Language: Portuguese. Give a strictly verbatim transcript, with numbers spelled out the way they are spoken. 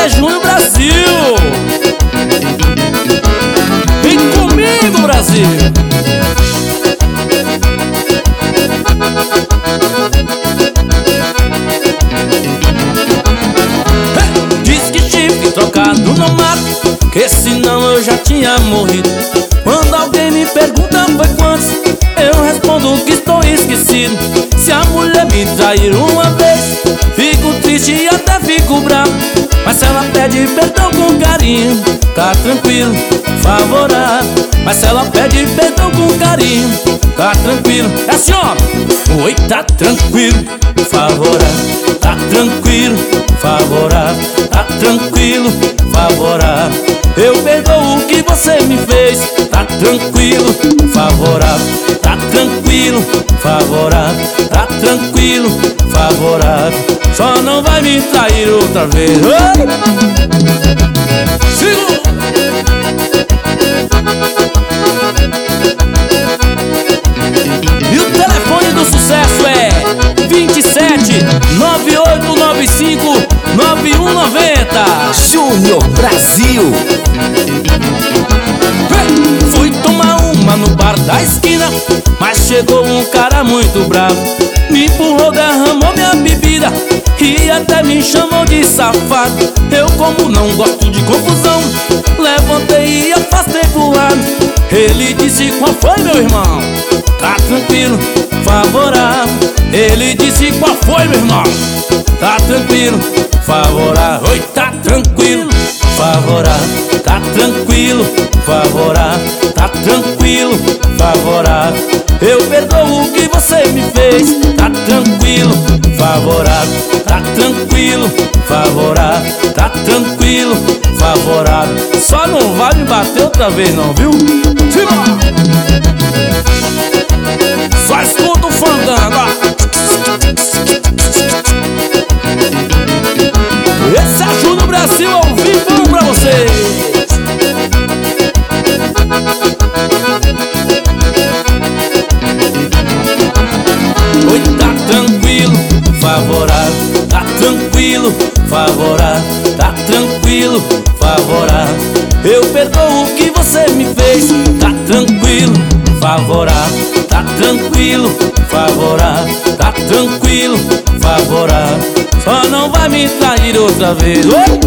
é Júnior Brasil. Vem comigo, Brasil. Hey! Diz que tive trocado no mato, que senão eu já tinha morrido. Quando alguém me pergunta foi quantos, eu respondo que estou esquecido. Se a mulher me trair uma vez, fico triste e até fico bravo. Mas se ela pede perdão com carinho, tá tranquilo, favorável. Mas se ela pede perdão com carinho, tá tranquilo. É assim, ó. Oi, tá tranquilo, favorável. Tá tranquilo, favorável. Tá tranquilo, favorável. Eu perdoo o que você me fez. Tá tranquilo, favorável. Tá tranquilo, favorável. Tá tranquilo, favorável. Só não vai me trair outra vez. Oi! Sigo! E o telefone do sucesso é vinte e sete, nove oito nove cinco, nove um nove zero. Júnior Brasil. Hey! Fui tomar uma no bar da esquina, mas chegou um cara muito bravo. Me empurrou, derramou minha bebida e até me chamou de safado. Eu, como não gosto de confusão, levantei e afastei pro lado. Ele disse: qual foi, meu irmão? Tá tranquilo, favorável. Ele disse: qual foi, meu irmão? Tá tranquilo, favorável. Oi, tá tranquilo, favorável. Tá tranquilo, favorável. Tá tranquilo, favorável. Eu perdoo o que você me fez. Tá tranquilo, favorável. Tá tranquilo, favorável. Tá tranquilo, favorável. Só não vai me bater outra vez não, viu? Simbora! Só escuta o fandango, ó. Esse é Júnior Brasil ao vivo pra vocês. Oi, tá tranquilo, favorável. Tá tranquilo, favorável. Tá tranquilo, favorável. Eu perdoo o que você me fez. Tá tranquilo, favorável. Tá tranquilo, favorável. Tá tranquilo, favorável. Só não vai me trair outra vez. Oi!